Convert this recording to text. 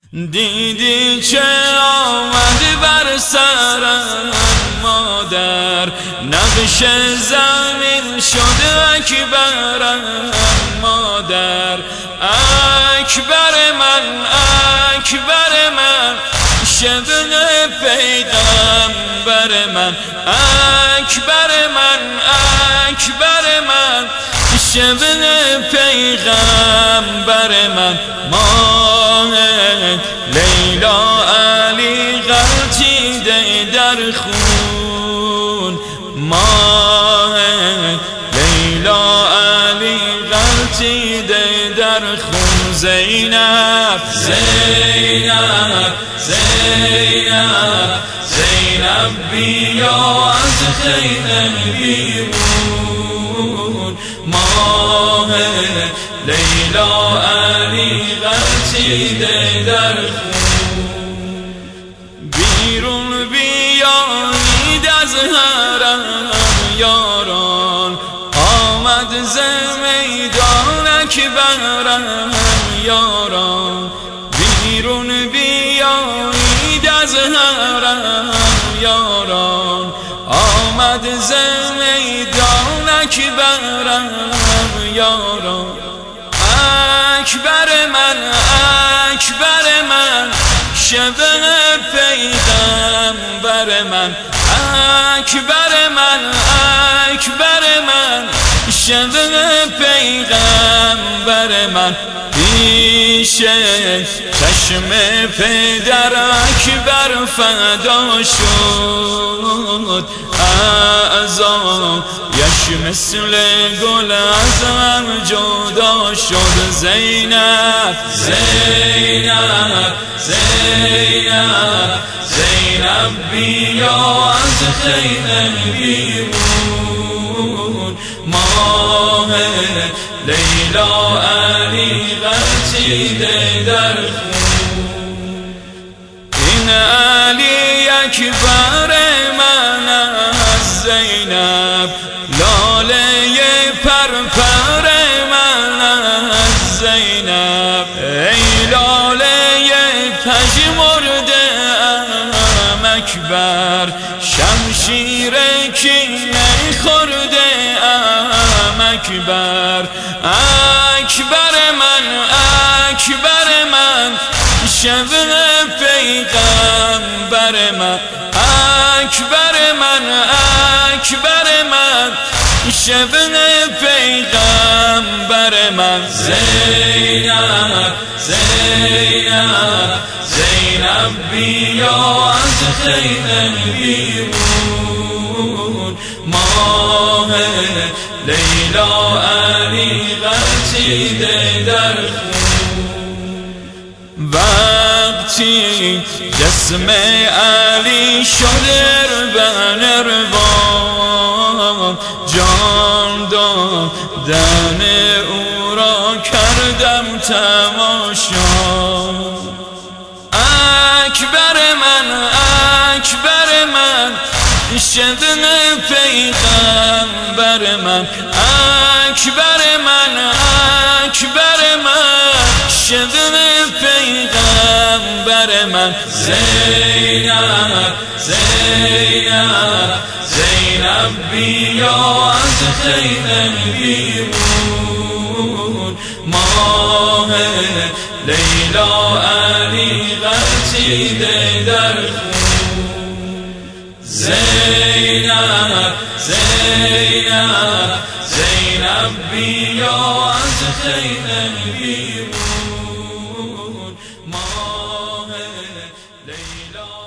دیدی چه آمد بر سرم مادر، نقش زمین شد اکبرم مادر. اکبر من اکبر من، شبه پیغمبر من. اکبر من اکبر من، شبه پیغمبر من. ماه لیلا علی غلطیده در خون، ماه لیلا علی غلطیده در خون. زینب زینب زینب زینب بیا از خیمه بیرون، ماه لیلا علی غلطیده در خون. بیرون بیایید از حرم یاران، آمد ز میدان اکبرم یاران. بیرون بیایید از حرم یاران، آمد ز میدان اکبرم یاران. اکبر من اکبر من، شبه پیغمبر من. اکبر من اکبر من، شبه پیغمبر من. پیش چشم پدر اکبر فدا شد، اعضایش مثل گل از هم جدا شد. زینب زینب زینب زینب بیا از خیمه بیرون، ماه لیلا علی غلطیده در خون. این علی اکبر من از زینب، لاله پرپر من از زینب. ای لاله پژمرده ام اکبر، شمشیر کینه خورده ام اکبر. اکبر من اکبر من، شبه پیغمبر من. اکبر من اکبر من، شبه پیغمبر من. زینب زینب زینب بیا از خیمه بیرون، ماه لیلا علی غلطیده در خون. وقتی جسم علی شد اربن اربان، جان دادن او را کردم تماشا. اکبر من اکبر من، شبه پیغمبر من. اکبر من اکبر من، شبه پیغمبر من. زینب زینب زینب بیا از خیمه بیرون، ماه لیلا علی غلطیده در خون. زینب زینب زینب بیا از خیمه بیرون، ماه لیلا